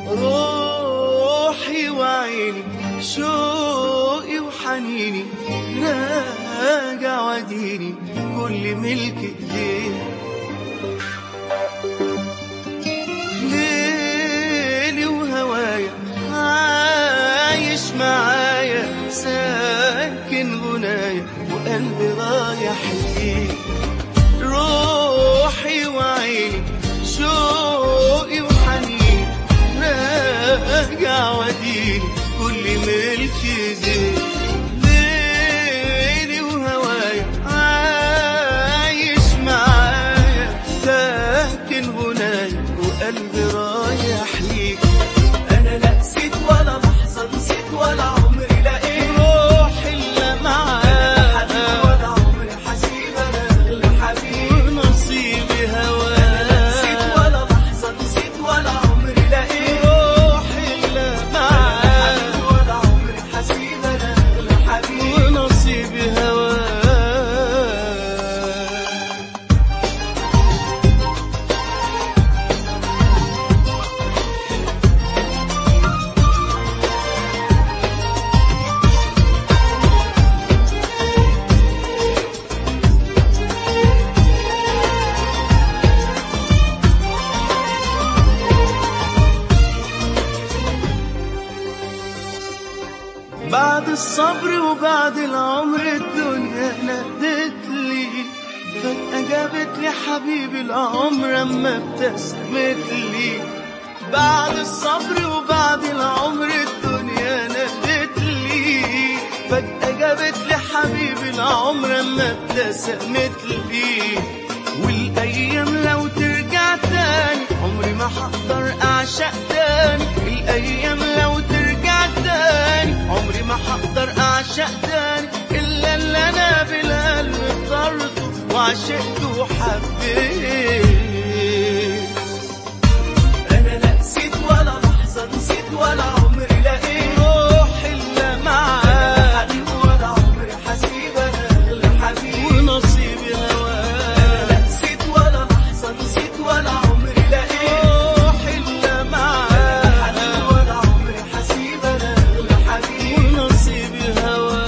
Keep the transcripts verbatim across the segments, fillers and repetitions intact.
روحي وعيني شوقي وحنيني راجع وديني كل ملك ايديك. ليلي وهوايا عايش معايا ساكن غنايا وقلبي رايح ليك. روحي وعيني شوقي وحنيني راجع وديني كل ملك ايديك. ليلي وهوايا عايش معايا ساكن غنايا وقلبي رايح ليك. انا لا نسيت ولا لحظه نسيت ولا عمري لقيت روحي الا معاك ولا عمري حسيب انا غير حبيبي ونصيبي هواك. انا لا نسيت ولا لحظه نسيت ولا عمري لقيت روحي الا معاك ولا عمري حسيب انا غير حبيبي ونصيبي هواك. بعد الصبر وبعد العمر الدنيا نادت لي فجأة جابت لي حبيبي العمر اما ابتسمت لي. بعد الصبر وبعد العمر الدنيا نادت لي فجأة جابت لي حبيبي العمر اما ابتسمت لي. والايام لو ترجع تاني عمري ما هقدر اعشق تاني. الايام لو ترجع تاني عمري ما هقدر اعشق تاني الا اللي انا بالقلب اخترته وعشقته وحبيت. انا لا نسيت ولا لحظه نسيت ولا عمري لقيت روحي الا معاك حبيبي ولا عمري حسيب انا غير حبيبي ونصيبي هواك. انا لا نسيت ولا لحظه نسيت ولا عمري لقيت روحي الا معاك حبيبي ولا عمري حسيب انا غير حبيبي ونصيبي هواك.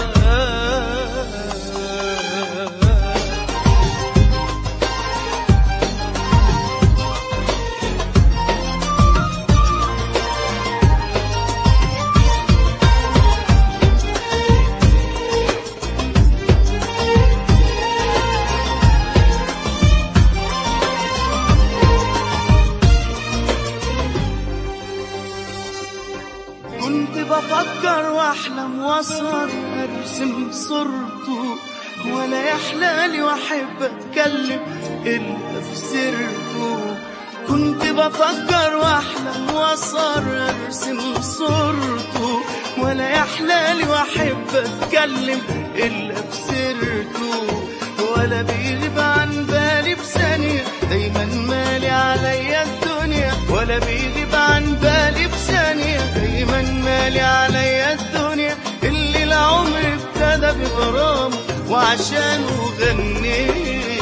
كنت بفكر واحلم واسهر ارسم صورته ولا يحلالي واحب اتكلم الا في سيرته. كنت بفكر واحلم واسهر ارسم صورته ولا يحلالي واحب اتكلم الا في سيرته. ولا بيغيب عن بالي بثانيه دايما مالي عليا الدنيا. ولا بيغيب عن بالي بثانيه دايما مالي عليا الدنيا. اللي العمر ابتدى بغرامه وعشانه غنيت.